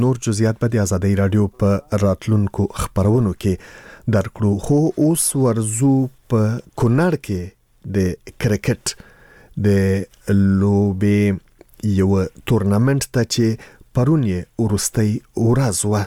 نور جزئیات به د آزادۍ رادیو په راتلونکو خبرونو کې درکړو. خو اوس ورزو په کونړ کې د کرکټ د لوبې یو تورنمنت ته چې پرون یې وروستۍ ورځ وه.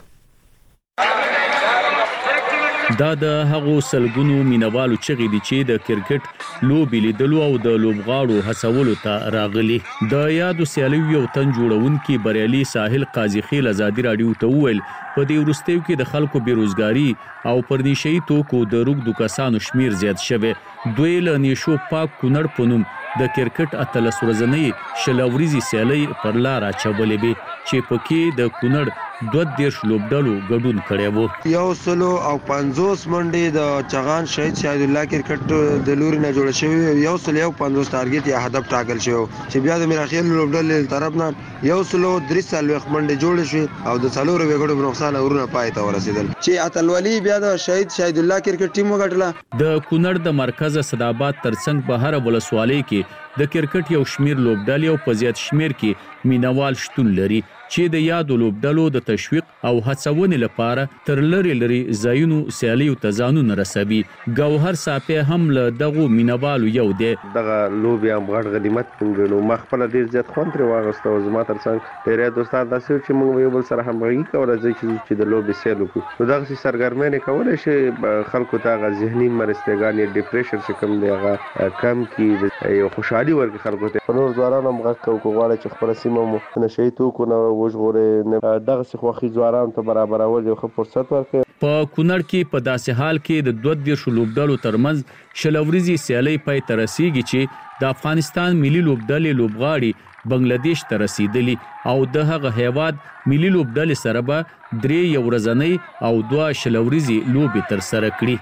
دا د هغو سلګونو مینوالو چغې دي چې د کرکټ لوبې لیدلو او د لوبغاړو هڅولو ته راغلي. د یادو سیالیو یو تن جوړونکي بریالي ساحل قاضي خیل آزادي رادیو ته وویل په دې وروستیو کې د خلکو بیروزګاري او پر نشهیي توکو د روږدو کسانو شمیر زیات شوی. دوی له نشو پاک کونړ په نوم د کرکټ 18 ورځنۍ شلوريزي سیالي پر لار اچولې به چې پکې د کونړ 22 لوبډالو ګډون کړی وو. 150 منډي د چغان شهید شهید الله کرکټ د لوري نه جوړ شوی. 150 ټارګټ یا هدف ټاکل شوی چې بیا د میراخیل لوبډال طرف نه 143 منډي جوړ شوی او د څلورو وګړو په نقصان اورونه پای ته ورسیدل چې اتلولي بیا د شهید شهید الله کرکټ ټیم وګټله. د کونړ د مرکز صداباد ترڅنګ بهر ولسوالۍ کې د کرکټ یو شمیر لوبډالې او په زیات شمیر کې مینوال شتون لري چې د یادو لوبډالو د تشویق او هڅونې لپاره تر لري ځایونو سیالیو ته ځانونه رسوي. ګوهر صافی هم له دغو مینوالو یو دی. دغه لوبې هم غټ غنیمت ګڼو. ما خپل ډیر زیات خوند ترې واغسته او زما ترڅنګ ډېر دوستان داسې چې موږ یو بل سره همغږي کوله چې د لوبې سیل وکړو. نو دغسې سرګرمۍ کولی شي خلکو ته هغه ذهني مرستګانې ډیپریشن چې کوم دی هغه کم کړي، یو خوشحالي ورکړي خلکو ته. په نور ځوانان هم غږ کوو که غواړئ چې خپله سیمه مو نشهیي توکو نه وژغورئ، دغسې خوښي ځوانانو ته برابرول یو ښه فرصت ورکوي. په کونړ کې په داسې حال کې د 22 لوبډالو ترمنځ شلوريزي سیالي پای ته رسیږي چې د افغانستان ملي لوبډلې لوبغاړي بنگلاديش ته رسیدلی او د هغه هیواد ملي لوبډلې سره به 3 ورځنۍ او 2 شلوريزي لوبې تر سره کړي.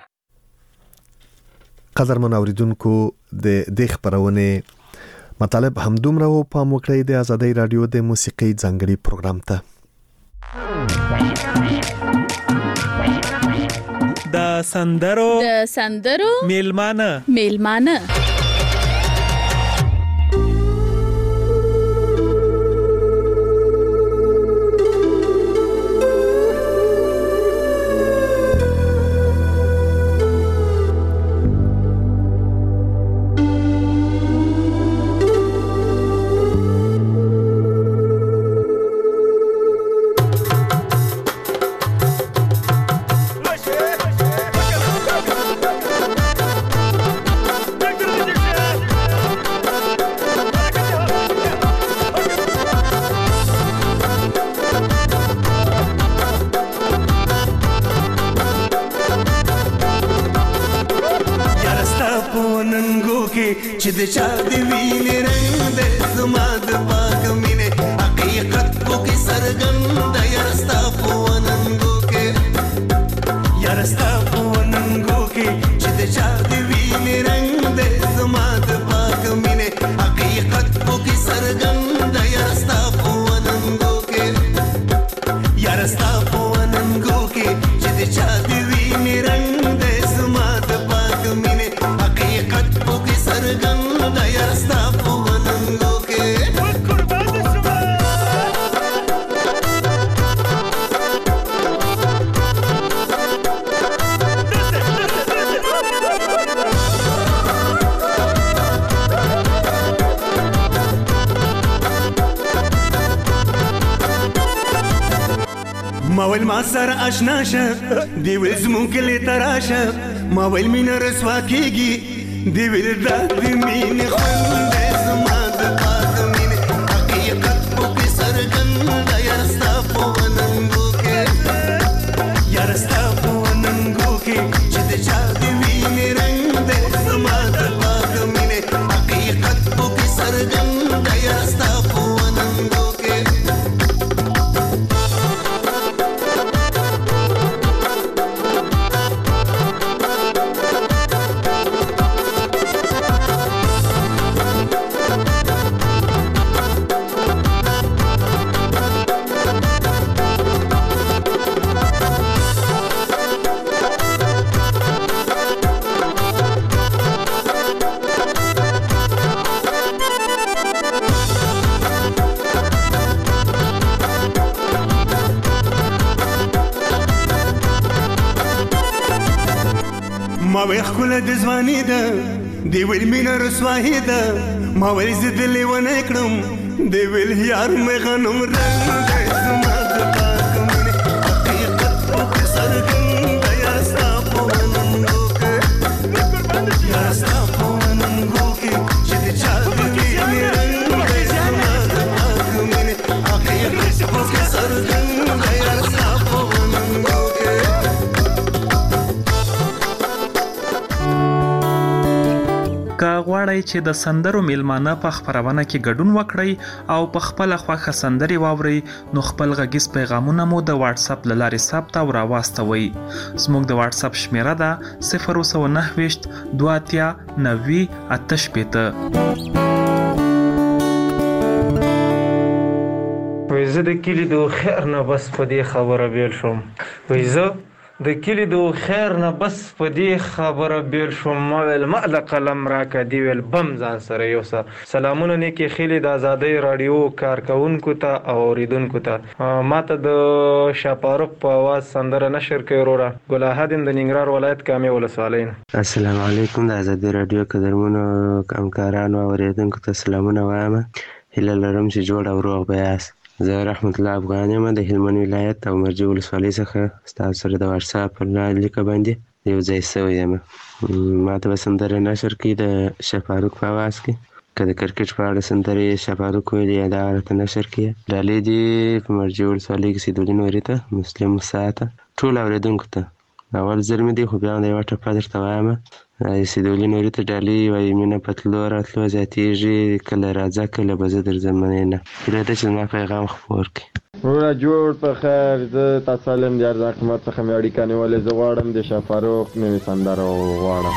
قدرمن اوریدونکو د دې خبرونه مطالب همدومره و په موکړی د آزادۍ رادیو د موسیقي ځانګړي پروګرام ته. د سندرو میلمانه چې د چا د وینې رنګ د زما د پاک مینې حقیقت کو کې سرګند یار ستا په وننګو کې یار ستا په وننګو کې چې د چا د وینې رنګ د زما د پاک مینې حقیقت کو کې سرګند یار ستا په وننګو کې یار ستا په وننګو کې چې د چا د وینې رنګ د زما د پاک مینې حقیقت کو کې سرګند یار ستا په وننګو کې ما ویل ما سره آشنا شه دی ویل زمون کلی تراشه ما ویل مینه رسوا کېږي دی ویل دا د مینې خوند دی زما د پاک مینې حقیقت په کې څرګند یار ستا په وننګو کې یار ستا په وننګو کې چې د چا د وینې رنګ دی زما د پاک مینې حقیقت په کې څرګند یار ستا په وننګو کې ما وې خپل د ځواني ده دی ویل مینا رسوایی ده ما وې زه د لیونه کړم دی ویل یار مې غنم رنگ دی زما د پاک مینې حقیقت په سرګند یا ستا په وننګو کې یا ستا په وننګو کې چې د چا د وینې رنگ دی زما د پاک مینې حقیقت په سرګند یا ستا په وننګو کې. که غواړئ چې د سندرو میلمانه په خپرونه کې ګډون وکړئ او په خپل خوښه سندرې واورئ نو خپل غږیز پیغامونه مو د واتس اپ له لارې ثبت او راواستوئ. زموږ د واتس اپ شمیره ده 029 2 90 88. وای زه د کلي د خیر نه بس په دې خبره بیل شوم. وای زه د کلي د خیر نه بس په دې خبره بیل شوم. ما ویل ما له قلم راکړه دی ویل بم ځان سره یوسه. سلامونه نیکې خیلې د ازادۍ راډیو کارکونکو ته او اوریدونکو ته. ما ته د شاپاروق په اواز سندره نشر کوي وروره. ګل احد د ننګرهار ولایت کامې ولسوالۍ. السلام علیکم د ازادۍ راډیو قدرمنو همکارانو او اوریدونکو ته سلامونه وایم. هیله لرم چې جوړ او روغ به یاست. زه رحمت الله افغان یم د هلمند ولایت او مرجې ولسوالۍ څخه ستاسو سره د واتس اپ پر لیکه باندې یو ځای شوی یم. ما ته به سندره نشر کړي د شفاروق په اواز کې. که د کرکټ په اړه سندرې شفاروق ویلي یا دا راته نشر کړي. ډالۍ دي په مرجې ولسوالۍ کې سیدولي نوري ته مسلم موسی ته ټولو اورېدونکو ته. اول ځل مې دی خو بیا د یوه ټپه درته وایم. سیدولي نوري ته ډالۍ وایي مینه په تلو راتلو زیاتېږي کله راځه کله به زه درځم منې نه. هیله ده چې زما پیغام خپور کړي. وروره جوړ په خیر. زه تا سالم د ارزاق حکومت څخه مې اړیکه نیولې. زه غواړم د شفاروق نوې سندره وغواړم.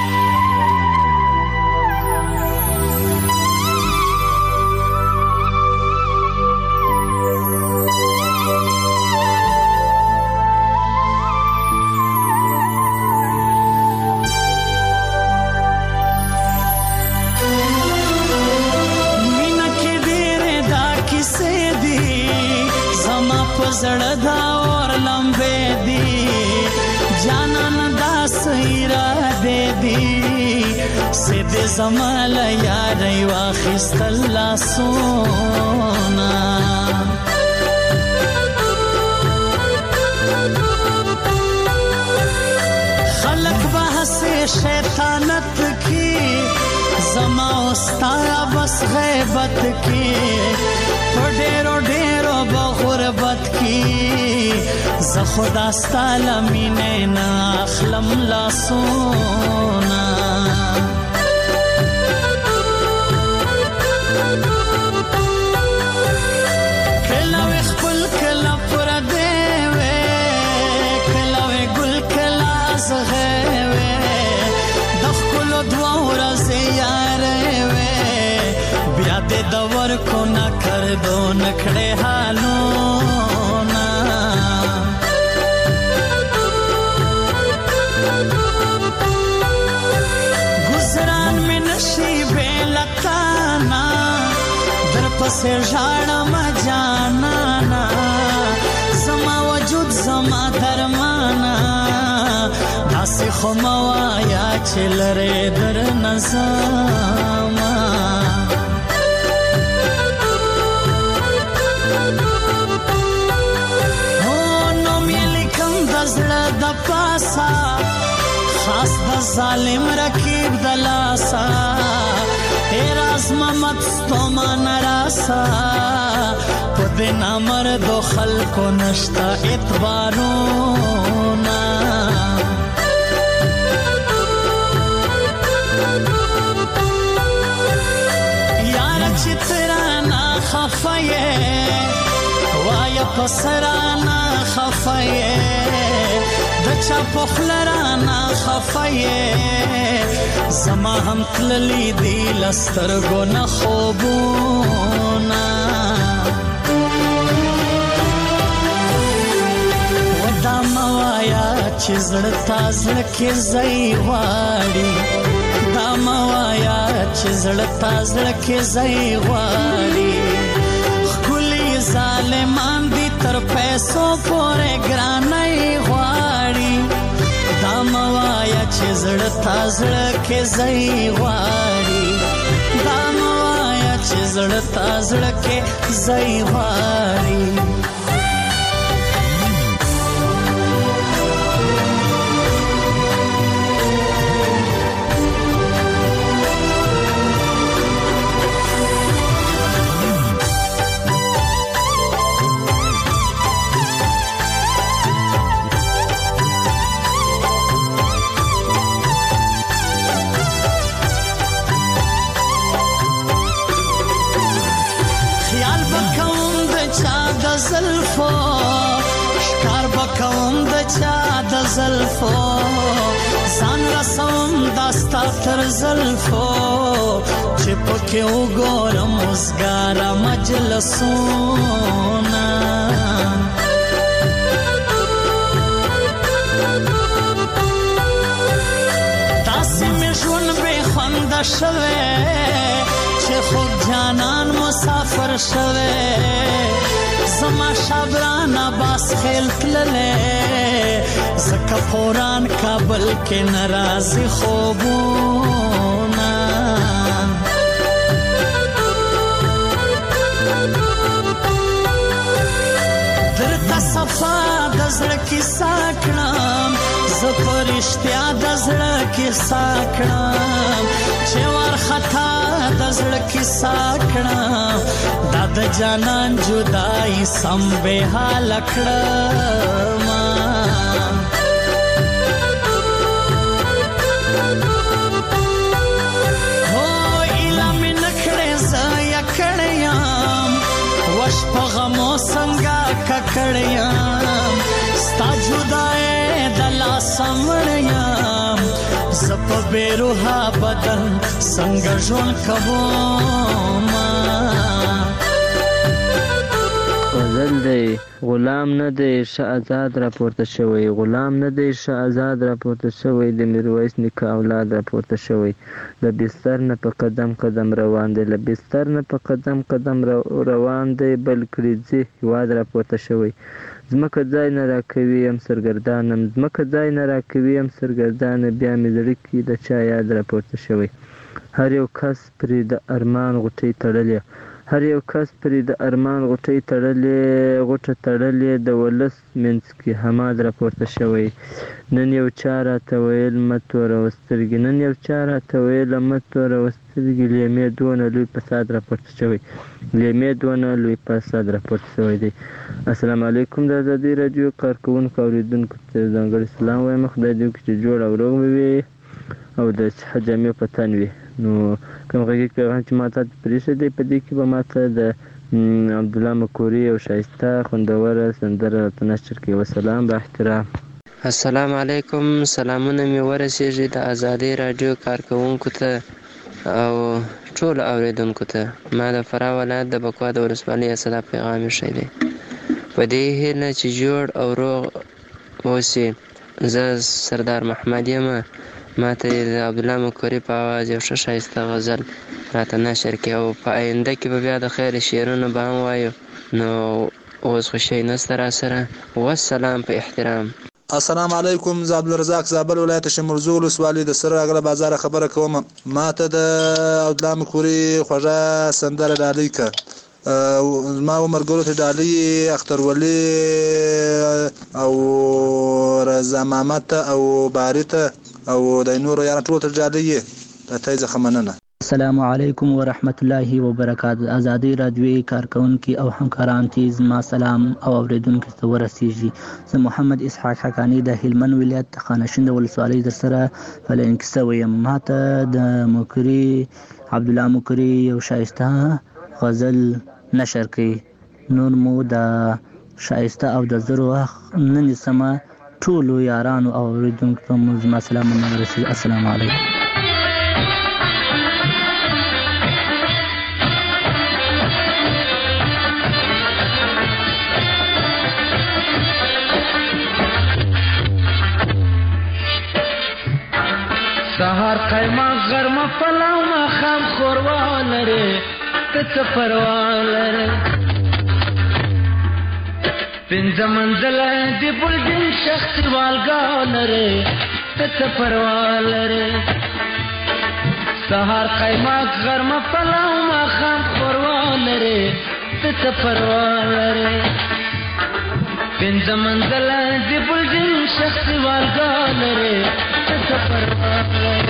زړه دا اور لمبې دي جانان دا سیرا دې دي سید زمال یار واخست الله سونا خلق بحث شیطانت کی زما استاد بس غیبت کی ډېرو ډېرو بغربت کی ز خدا ستاله مینه نه اخلم لا سونا کله خپل کله پر دې وې کله ګل کله زغه وې د خپل دوا ورځ یار وې بیا دې دور کو نه کر دو نکړې حالونه گزاران میں نشي بلتانا در پسې ژړم جانانا زما وجود زما درمانا داسې خو موایا چې لرې در نظاما د پاسا خاص د ظالم رکیب دلاسا راز محمد ستومان راسا پد نامر دو خلکو نشتا اعتبارونا یار چترانا خفایه وایا پسرانا خفایه دچا پخلرانا خفایه زما هم تللی دی لسترگو نخوبونا ودا موایا چی زڑتا زڑکی زی واری دا موایا چی زڑتا زڑکی زی واری خکلی ظالمان دی تر پیسو پورے گرانای غواړي دا دا موایا چې زړه تا زړه کې ځای غواړي دا موایا چې زړه تا زړه کې ځای غواړي زلفو شکار بکوم د چا د زلفو ځان رسوم داستا تر زلفو چې پکې وګورم وزګاره مجلسونه داسې مې ژوند بې خونده شوی چې خوږ جانان مسافر شوی زما شبران عباس خیل تللے زکا پوران کابل کے نرازی خوبونا درتا صفا دزرکی ساکنام زپرشتیا دزرکی ساکنام چوار خطا دزرکی ساکنام د جانان جدائی سم بے حال کړما هو اله من کړه زیا کړیام وش په غمو څنګه ککړیام ستا جدائی د لاس مړیام زپ بیروها بدن څنګه ژوند کوم غزل دی غلام نه دی شه آزاد راپورته شوی غلام نه دی شه آزاد راپورته شوی د میرویس نیکه اولاد راپورته شوی د بستر نه په قدم قدم روان دی له بستر نه په قدم قدم روان دی بل کړي هیواد راپورته شوی ځمکه ځای نه راکوي یم سرګردانم ځمکه ځای نه راکوي یم سرګردانه بیا مې زړه کې د چا یاد راپورته شوی هر یو کس پرې د ارمان غوټۍ تړلې هر یو کس پرې د ارمان غوټه تړلې د ولس منځ کې حماد راپورته شوی نن یو چا راته ویل مه توروه سترګې نن یو چا راته ویل مه توروه سترګې لیمې دونه لوی فساد راپورته شوی لیمې دونه لوی فساد راپورته شوی دی السلام علیکم د ازادي راډیو کارکوونکو اوریدونکو ته ځانګړی سلام وایم خدای دې وکړي چې جوړ او روغ وي او د صحت جامې په تن وي نو کوم غږیز پیغام چې ما ته پرېښی دی په دې کې به ما ته د عبدالله مکوري او ښایسته خوندوره سندره راته نشر کړي وسلام با احترام السلام علیکم سلامونه مې ورسېږي د ازادي راډیو کارکوونکو ته او ټولو اوریدونکو ته ما د فراه ولایت د بکوا د ولسوالۍ اصلا پیغام ایښی دی په دې هیله چې جوړ او روغ اوسې زه سردار محمد یم ما ته د عبدالله مکوري په اواز یو ښه ښایسته غزل راته نشر کړي او په آینده کې به بیا د خیر شعرونه به هم وایو نو اوس خو شی نسته راسره والسلام په احترام السلام علیکم زه عبدالرزاق زابل ولایت شمرزو ولسوالۍ د سره اغله بازار خبره کوم ما ته د عبدالله مکوري خوږه سندره ډالۍ که ما عمرګلو ته ډالۍ اخترولي او رضا محمد او باري ته او د نورو یاره ټول ته ډالۍ د ته څخه مننه السلام علیکم ورحمت الله وبرکاته ازادي راډیو کارکونکو او همکاران ته زما سلام او اوریدونکو ته ورسیږي زه محمد اسحاق حقانی د هلمند ولایت خانشین ولسوالۍ در سره فلنک سوی ماته د مکری عبدالله مکری یو شایسته غزل نشر کړي نور مو د شایسته او د زرو نن سما ټولو یارانو او اوریدونکو ته زما سلام ورسیږي السلام علیکم سهار قیمه غرمه پلاو ما خام خوروا لري ته پروا لري پنځه منزله دی بلډینګ شخصي والګا لري ته څه پروا لرې سهار قیماق غرمه پلاو ماښام ښوروا لرې ته څه پروا لرې پنځه منزله د بلډینګ شخصي والګا لرې ته څه پروا لرې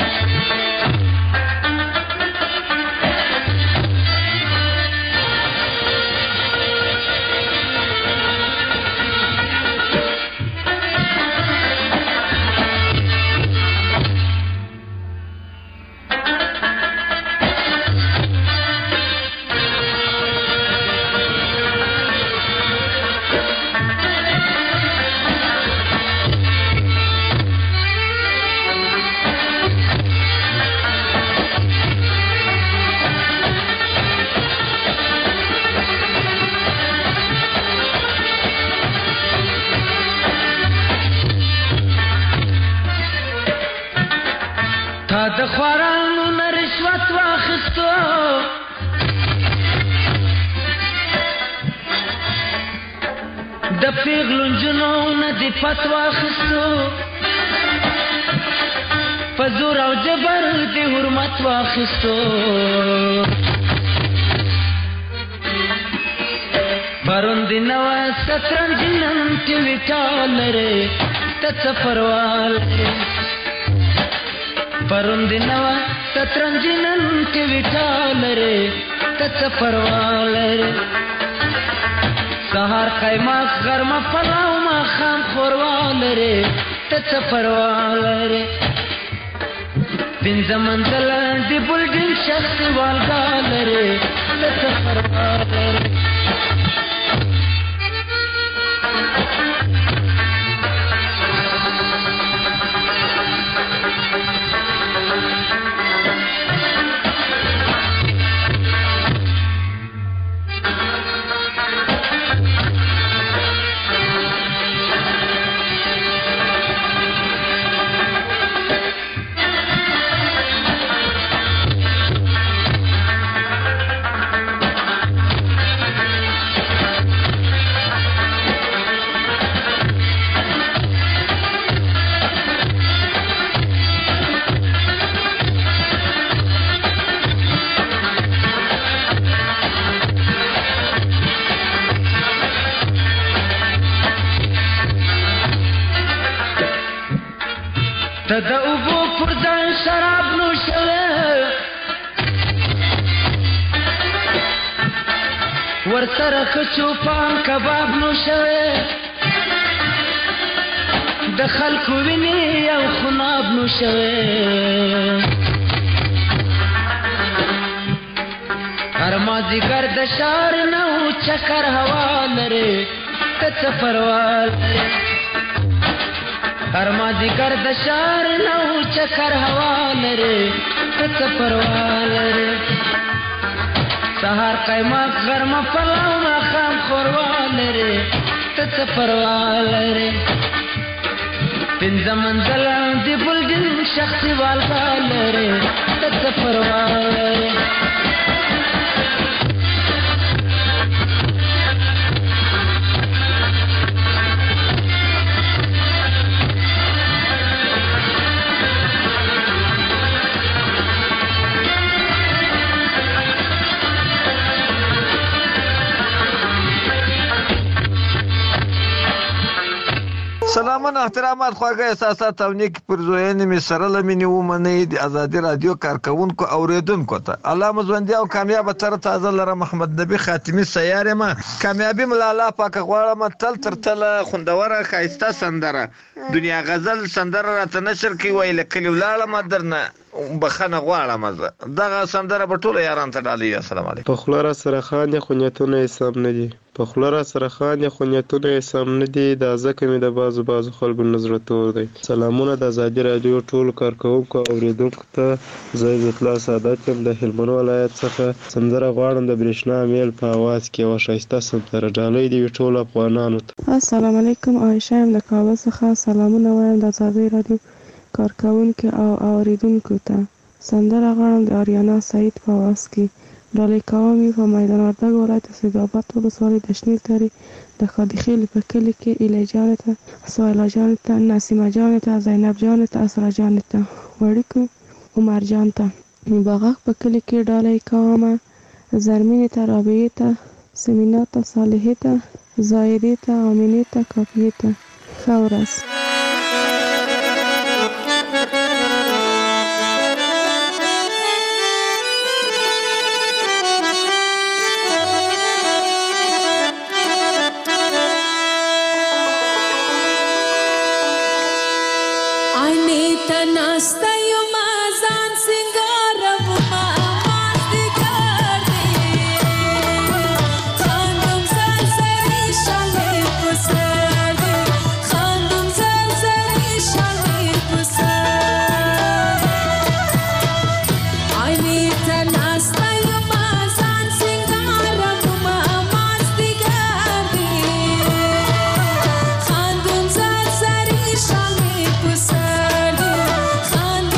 د خوارانو نه رشوت واخیستو د پیغلو نجونو نه دې پت واخیستو په زور او جبر دې حرمت واخیستو پرون دې نوه سترنج نن کې ویټا لرې ته څه پروا لرې پرون دی نوه سترنج نن کې ویټا لرې ته څه پروا لرې سهار قیماق غرمه پلاو ماښام ښوروا لرې ته څه پروا لرې پنځه منزله د بلډینګ شخصي والګا لرې ته څه پروا لرې ته د اوبو پر ځای شراب نوشوې ورسره ښه چوپان کباب نوشوې د خلکو وینې او خناب نوشوې هر مازدیګر د ښار نه و چکر هوا لرې ته څه پروا لرې هر مازدیګر د ښار نه و چکر هوا لرې ته څه پروا لرې سهار قیماق غرمه پلاو ماښام ښوروا لرې ته څه پروا لرې پنځه منزله د بلډینګ شخصي والګا لرې ته څه پروا لرې سلامونه احترامات خواږه احساسات او نیک پرزوینې مې سره له مینې ومنئ د ازادي رادیو کارکوونکو اوریدونکو ته الله مو ژوندي او کامیابه تر تازه لره محمد نبی خاتمي سیار یم کامیابي مله الله پاکه غواړم تل تر تله خوندوره ښایسته سندره دنیا غزل سندره راته نشر کوي ویله کلي ولاړم درنه بخنه غواړم زه دغه سندره به ټولو یارانو ته ډالۍ السلام علیکم په خوله را سره خاندې خو نیتونه یې سم نه دي په خوله را سره خاندې خو نیتونه یې سم نه دي دا ځکه مې د بعضو خلکو نه زړه تور دی سلامونه د ازادي راډیو ټولو کارکوونکو اوریدونکو ته زه عزت الله سعادت یم د هلمند ولایت څخه سندره غواړم د برېښنا میل په اواز کې یوه ښایسته سندره ډالۍ دې وي ټولو افغانانو ته السلام علیکم عایشه یم د کابل څخه سلامونه وایم د ازادي راډیو کارکوونکو او اوریدونکو ته سندره غواړم د آریانا سعید په اواز کې ډالۍ کوم په میدان وردګ ولایت سیدآباد ولسوالۍ د شنیل درې د خادي خیل په کلي کې ایله جانې ته سهیلا جانې ته نسیمه جانې ته زینب جانې ته اسرا جانې ته وړیکو عمر جان ته باغک په کلي کې ډالۍ کوم زرمینې ته رابعې ته سمینا ته صالحې ته زاهدې ته امینې ته کافیې ته ښه ورځ. خاندون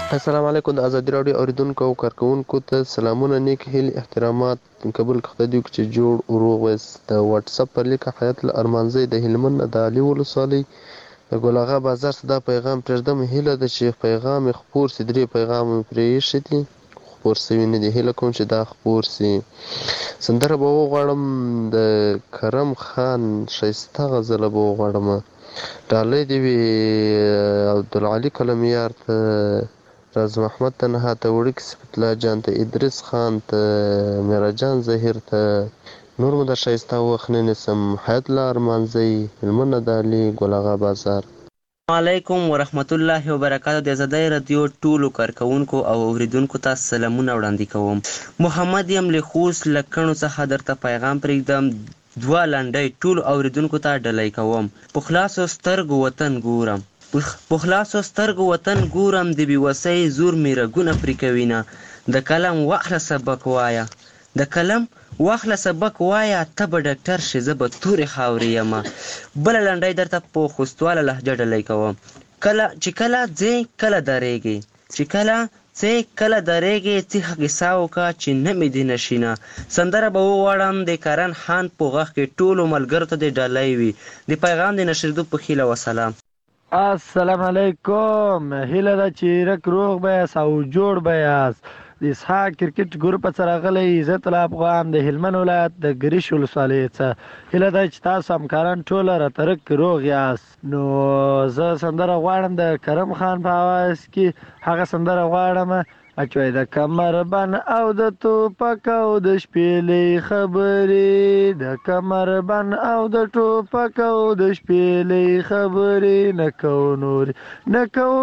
السلام علیکم. د ازادي راډیو اوریدونکو او کارکونکو ته سلامونه، نیک هیلې، احترامات قبول کړه دیو چې جوړ روغ وس. د واتس اپ پر لیک حیات الارمانزی د هلمند د علي ولسوالۍ د ګلاغا بازار صدا پیغام پرېږدم. هیله د چې پیغام خپور سي، درې پیغام پرې شتي خپور سوي نه دي. هیله کوم چې دا خپور سي. سندره به وغواړم د کرم خان شایسته غزله به وغواړم. ډالۍ دې وي عبدالعلي کلمیار ته، راز محمد تنها ته، وړکي صفت الله جان ته، ادریس خان ته، میراجان زهیر ته، نور مو د شایسته وخت نه نیسم. حیات الله ارمانزی، هلمند د علي، ګلاغا بازار. علیکم ورحمت الله وبرکاتو. د ازادۍ رادیو ټولو کارکونکو او اوریدونکو ته سلامونه وړاندې کوم. محمد یم له خوست لکڼو څخه درته پیغام پرېږدم. دوه لنډۍ ټولو اوریدونکو ته ډالۍ کوم. په خلاصو سترګو وطن ګورم، په خلاصو سترګو وطن ګورم، د بېوسۍ زور مې رګونه پرې کوینه. د قلم واخله سبق وایه، د قلم واخله سبق وایه، ته به ډاکټر شې زه به تورې خاورې یمه. بله لنډۍ درته په خوستواله لهجه ډالۍ کوم. چې کله ځې کله درېږې، چې کله ځې کله درېږې، څه قصه وکړه چې نه مې دې نشینه. سندره به وغواړم د کرن خان په غږ کې. ټولو ملګرو ته د ډالۍ وي. د پیغام د نشریدو په هیله وسلام. السلام علیکم. هیله ده چې رک روغ بیاست او جوړ بیاست. د اسحاق کرکټ ګروپ سره غلی عزت الله افغان د هلمند ولایت د ګریش ولسوالۍ څخه. هیله ده چې تاسو همکاران ټوله راته رک روغ یاست. نو زه سندره غواړم د کرم خان په اواز کې. هغه سندره غواړم اچوي د کمر بن او د ټوپک او د شپېلې خبرې، د کمر بن او د ټوپک او د شپېلې خبرې، نه کوو نورې نه کوو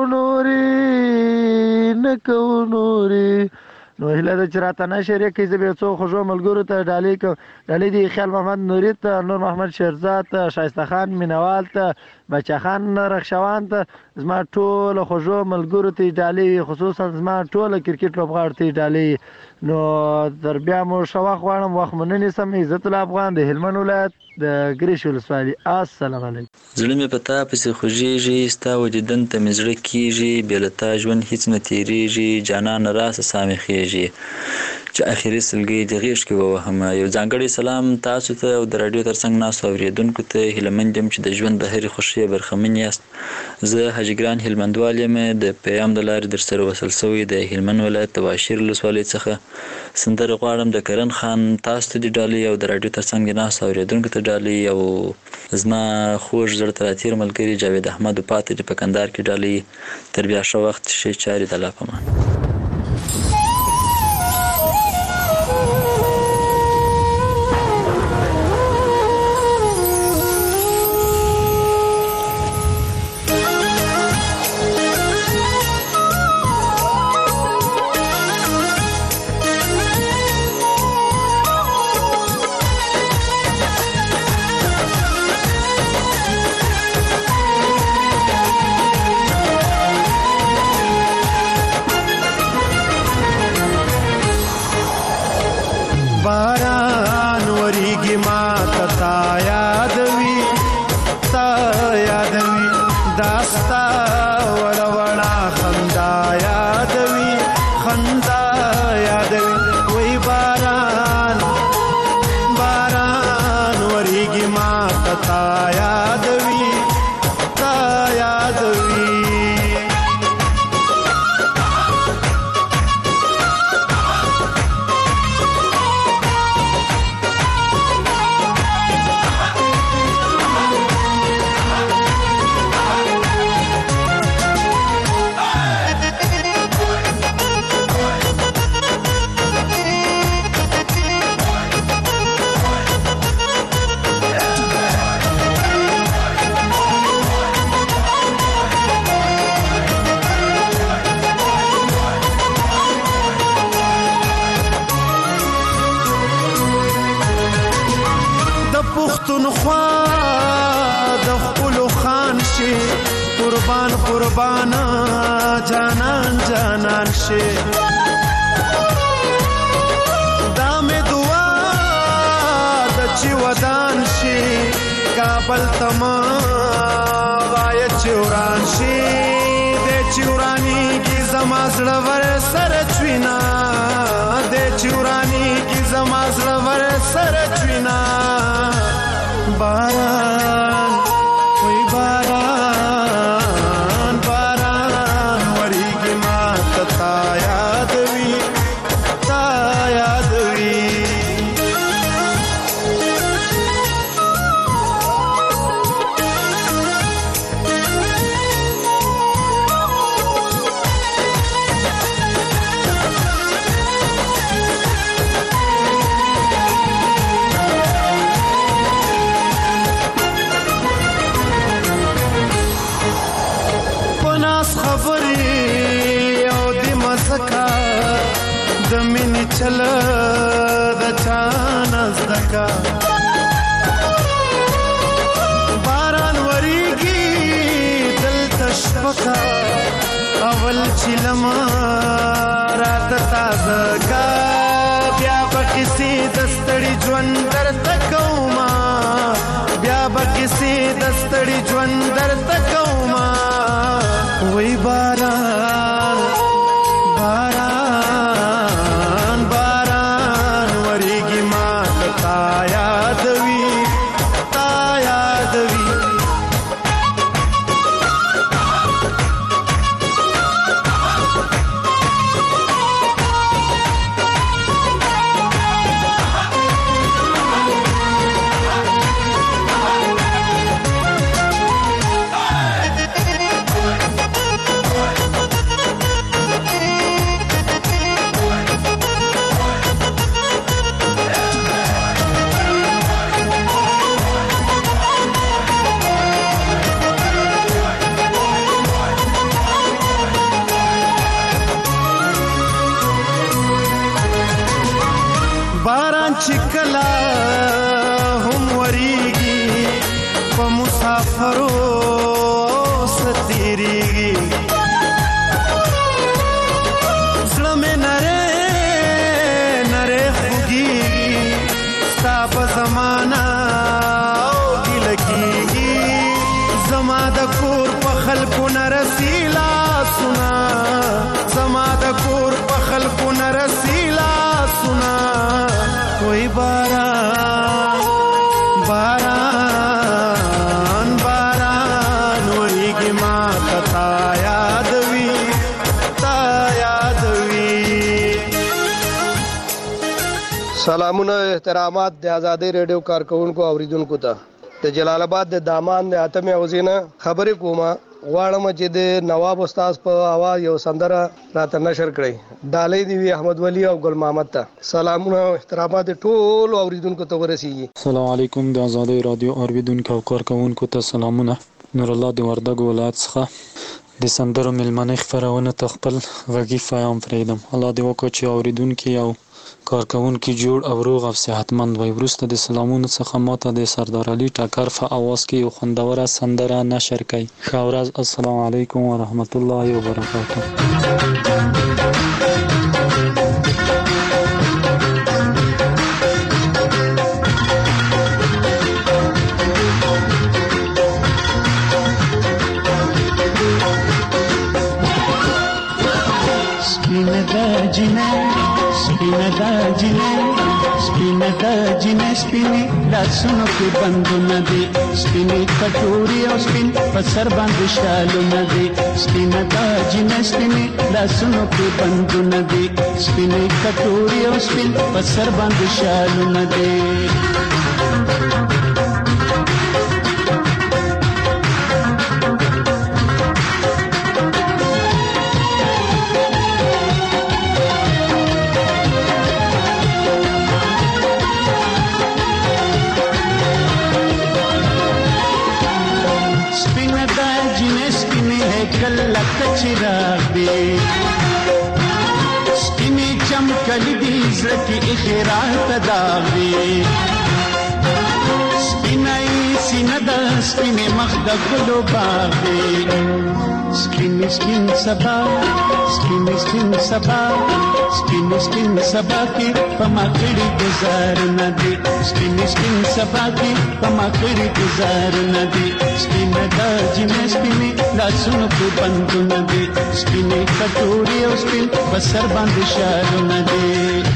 نورې نه کوو نورې. نو هیله ده چې راته نشر یې کړئ. زه به یو څو خوږو ملګرو ته ډالۍ کوم. ډالۍ دي خیال محمد نوري ته، نور محمد شیرزاد ته، شایسته خان مینوال ته، بچه خان رخشوان ته، زما ټولو خوږو ملګرو ته ډالۍ، خصوصا زما ټوله کرکټ لوبغاړو ته ډالۍ. نو تر بیا مو ښه وخت غواړم، وخت مو نه نیسم. عزت الله افغان د هلمند ولایت د ګریش ولسوالۍ. السلام علیکم. زړه مې په تا پسې خوږېږي، ستا وجیدن ته مې زړه کېږي، بې له تا ژوند هېڅ نه تېرېږي، جانانه راسه ساه مې خېږي، چې اخري سلګۍ د غېږ کې ووهمه. یو ځانګړی سلام تاسو ته او د راډیو تر څنګ ناستو اورېدونکو ته. هیلهمند یم چې د ژوند د هرې خوښۍ برخمن یاست. زه حاجي ګران هلمندوال یم، د پیغام د لارې در سره وصل شوی د هلمند ولایت د واشیر ولسوالۍ څخه. سندره غواړم د کرن خان، تاسو ته د ډالۍ او د راډیو تر څنګ ناستو اورېدونکو ته ډالۍ، او زما خوږ زړه ته راتېر ملګري جاوید احمد پاتې دي په کندهار کې ډالۍ. تر بیا ښه وخت، ښې چارې، د الله په امان. باران وریږي ماته تا یادوي، تا یادوي، داستا وړه وړه خندا یادوي، خندا یادوي. وای باران باران وریږي ماته تا یادوي، تا یادوي. پښتونخوا د خپلو خان شي، قربان قربان جانان جانان شي. دا مې دعا د چې ودان شي، کابل تما وای چې وران شي، د چورانی کی زما زړه ور سره چوینا دې چورانی کی زما زړه ور سره چوینا باران وای باران باران وریږي ما تا یاد وی تا یاد وی دمینی چل د چانز دکا باران وریگی دل تشفقا اول چلما رات تازگا بیا بکسی دستڑی جون در تکوما بیا بکسی دستڑی جون در تکوما وی باران باران باران وریگی ما تا یاد وی تا یاد وی چکلا هم وریگی پا مسافرو ستیریگی ظلم نرے نرے خوگیگی ستا پا زمانا اوگی لگیگی زما دا کور پا خلقو نرسیلا سنا زما دا کور پا خلقو نرسیلا سنا کوئی باران باران باران وریگی ما تا یاد وی تا یاد وی سلامونه احترامات د آزادۍ ریډیو کارکونکو اوریدونکو ته د جلال آباد د دامان د اتمې اوزینه خبرې کومه غواړم چې د نواب استاد په आवाज یو سندره راته نشر کړئ ډالۍ دی وی احمد ولی او ګل محمد ته سلامونه احترامات ټول اوریدونکو ته ورسیږي السلام علیکم د آزادۍ رادیو اوریدونکو او کارکونکو ته سلامونه نور الله د وردګ ولایت څخه د سندرو ملمنې خبرونه تخپل غږی پیغام پرېدم الله دې وکړي چې اوریدونکو او کارکونکو جوړ او روغ او صحتمند وي وروسته د سلامونو څخه ماته د سردار علي ټکر په आवाज کې یو خوندوره سندره نشر کړي ښه ورځ السلام علیکم ورحمت الله وبرکاته سپینه د جنې سپینې لاسونو کې بندونه دي سپینې کټوري او سپین په سر باندې شالونه دي سپینه د جنې سپینې لاسونو کې بندونه دي سپینې کټوري او سپین په سر باندې شالونه دي چراغ دی سپینې چمکلي دي زړه کې اقرار ته داغ دی سپینې سینه د سپینې مخ د ګلو باغ دی سپین سپین سبا سپین سپین سبا سپین سپین سبا کې په ما کړي گزار نه دی سپین سپین سبا کې په ما کړي گزار نه دی سپین د جنې سپینې لاسونو کې بندونه دی سپینې کټوري او سپین په سر باندې شالونه دی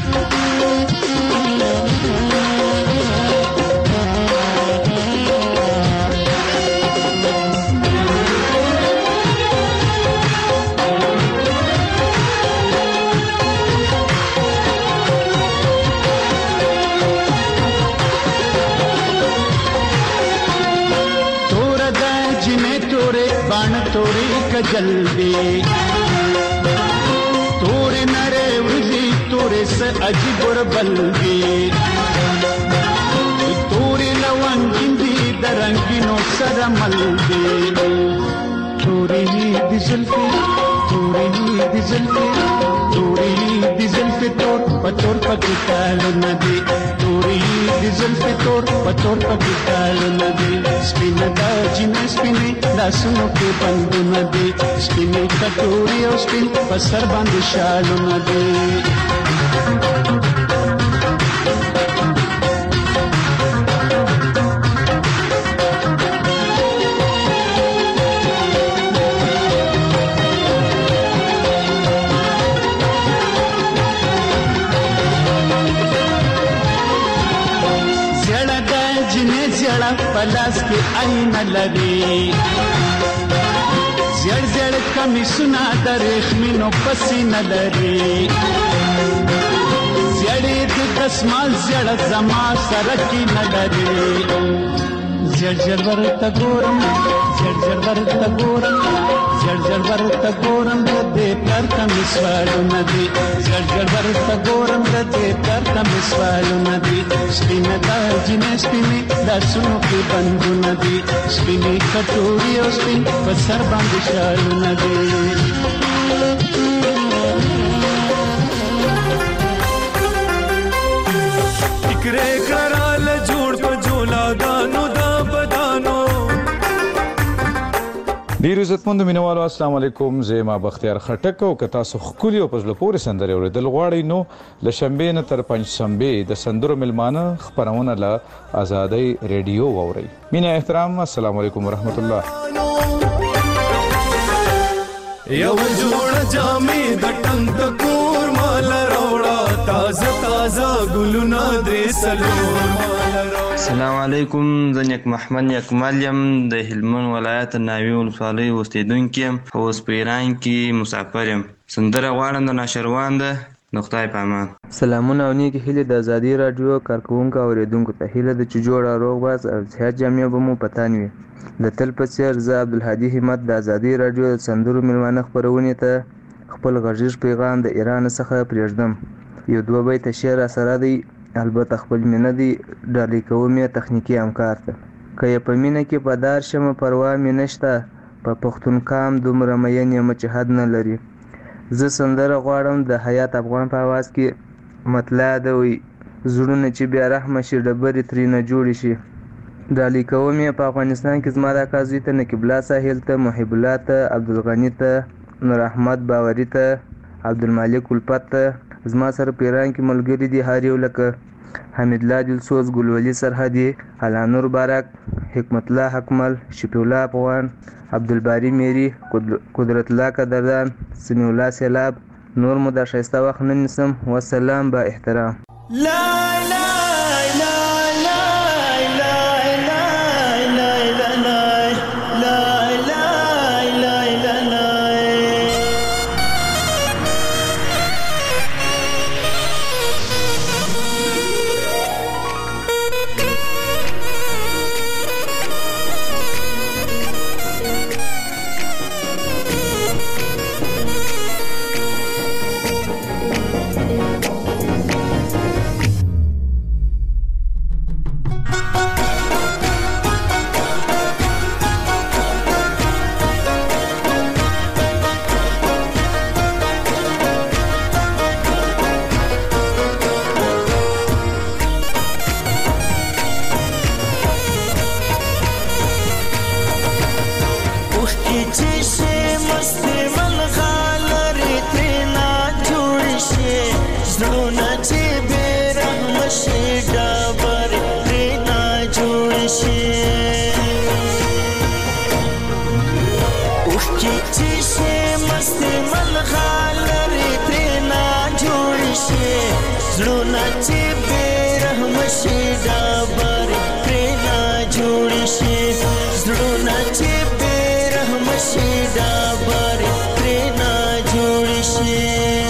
کجل دی تورې نرې ورځې تورې څه عجیب وربل دی تورې لونګین دي د رنګینو سره مل دی تورې د زلفې تورې د زلفې تورې د زلفې تور پتور پکې کالونه دي تورې د زلفې تور پتور پکې کالونه دي سپینه دا جنې سپینې لاسونو کې بندونه دي سپینې کټوري او سپین په سر باندې شالونه دي پلاس کې آینه لري زړ زړ کمیسونه د ریښمینو پسینه لري زړې د دسمال زړه زما سره کې نه لري زړ زړ ورته ګورم زړ زړ ورته ګورم زړ زړ ورته ګورم د دې پلار ته مې سوالونه دي زړ زړ ورته ګورم د دې پلار ته مې سوالونه دي سپینه دا جنې سپینې لاسونو کې بندونه دي سپینې کټوري او سپین په سر باندې شالونه دي ټکرې کرال جوړ په جولاګانو دا بدانو ډیر عزتمند مینوالو السلام علیکم زه ما بختیار خټک او که تاسو خولي او پزله پورې سندرې اوریدل غواړئ نو ل شنبې نه تر پنځشنبې د سندرو ملمانه خبرونه له آزادۍ ریډیو واورئ مینه احترام السلام علیکم ورحمت الله یو جوړ جامې د ټنګ د کور مال راوړه تازه تازه ګلونه درې سلور السلام علیکم زه نیک محمد نیکمل یم د هلمند ولایت ناوې ولسوالۍ اوسېدونکی یم په اوس په ایران کې مسافر یم سندره غواړم د ناشروان ده د خدای په امان سلامونه او نیکې هیلې د ازادي راډیو کارکوونکو او اورېدونکو ته هیله ده چې جوړ او روغ باز او صحت جامع به مو په تن وي د تل په څېر زه عبدالهادي همت د ازادي راډیو د سندرو مېلمانه خپرونې ته خپل غږیز پیغام د ایران څخه پرېږدم یو دوه بیته شعر راسره دی البته خپل مینه دی ډالۍ کوم یې تخنیکي همکار ته که یې په مینه کې په دار شمه پروا مې نشته په پښتون کام دومره مین یم چې حد نه لري زه سندره غواړم د حیات افغان په اواز کې مطلع ده وي زړونه چې بیا رحمه شي ډبرې ترېنه جوړې شي ډالۍ کوم یې په افغانستان کې زما د اکا زوی ته نقیب الله ساحل ته محب الله ته عبدالغني ته نور احمد باوري ته عبدالمالک الفت ته زما سره په ایران کې ملګري دي هر یو لکه حمید الله دلسوز ګلولي سرحدي علانور بارک حکمت الله حکمل شفیع الله افغان عبدالباری میری قدرت الله قدردان سمیع الله سیلاب نور مو د ښایسته وخت نه نیسم والسلام با احترام لا لا لا لا لا لا لا لا زړونه چې بې رحمه شي ډبرې پرې نه جوړې شي زړونه چې بې رحمه شي ډبرې پرې نه جوړې شي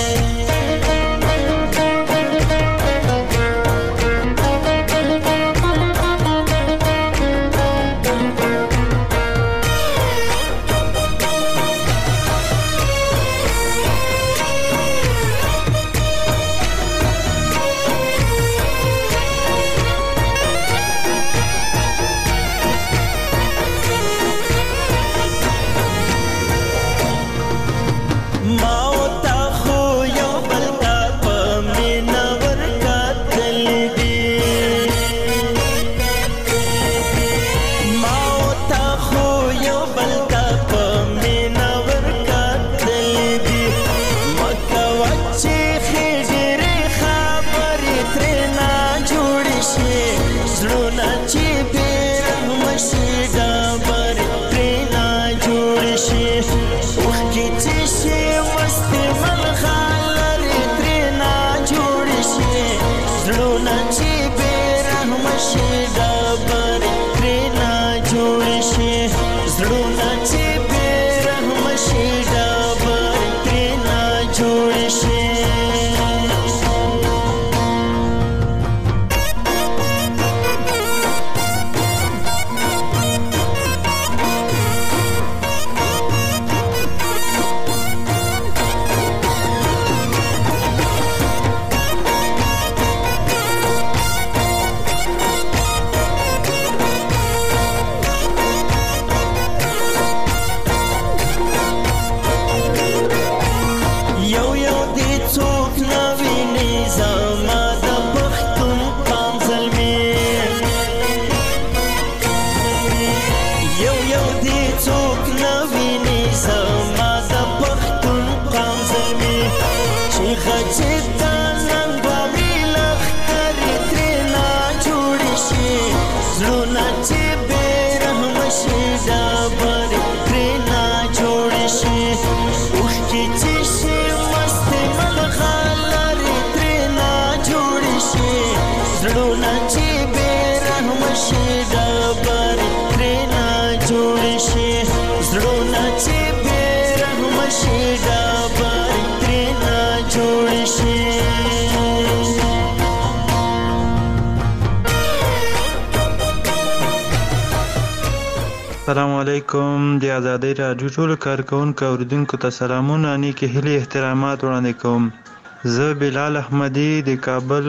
السلام علیکم د آزادۍ راډیو ټولو کارکوونکو اوریدونکو ته سلامونه نیکې هیلې احترامات وړاندې کوم زه بلال احمدي د کابل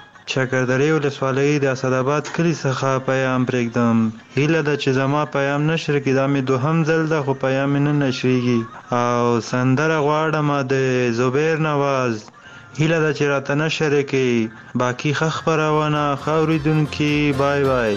چکردرې ولسوالۍ د اسداباد کلي څخه پیام پرېږدم هیله ده چې زما پیام نشر کړي دا مې دوهم ځل ده خو پیام مې نه نشریږي او سندره غواړم د زبیر نواز هیله ده چې راته نشر یې کړي باقي ښه خپرونه ښه اورېدونکي بای بای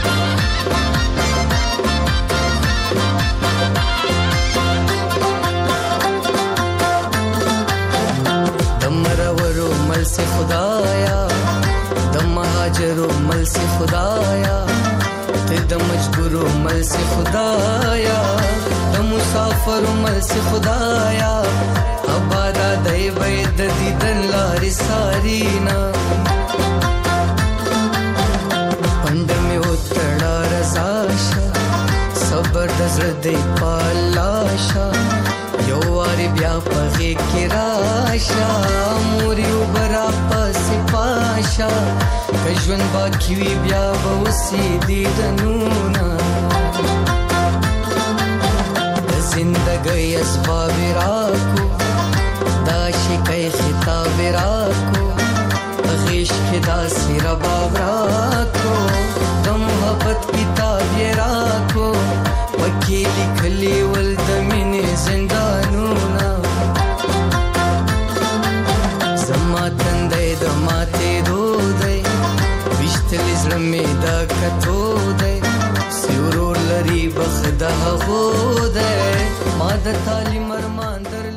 से खुदाया दम महाजरो मल से खुदाया ते दम मजबूरो मल से खुदाया दम मुसाफरो मल से खुदाया अबादा दे बैद दीदन लारी सारीना पंड में उतड़ा रजाशा सबर दजर दे पालाशा यो वारी ब्या पगे के राशा मोरी उबरा पस पाशा कजवन बाकी वी ब्या बउसी दीदनूना जिंदगी असबाब राको दाशी कई खिताब राको अगीश के दासी रबाब राको दम मोहब्बत किताब ये राको वकीली खली वल्द मिने जिंदानूना जमा तंदे दमाते दो दे बिश्तल इज़्रमे दा कतो दे सिवरो लरी बखदा हो दे माद ताली मरमान दर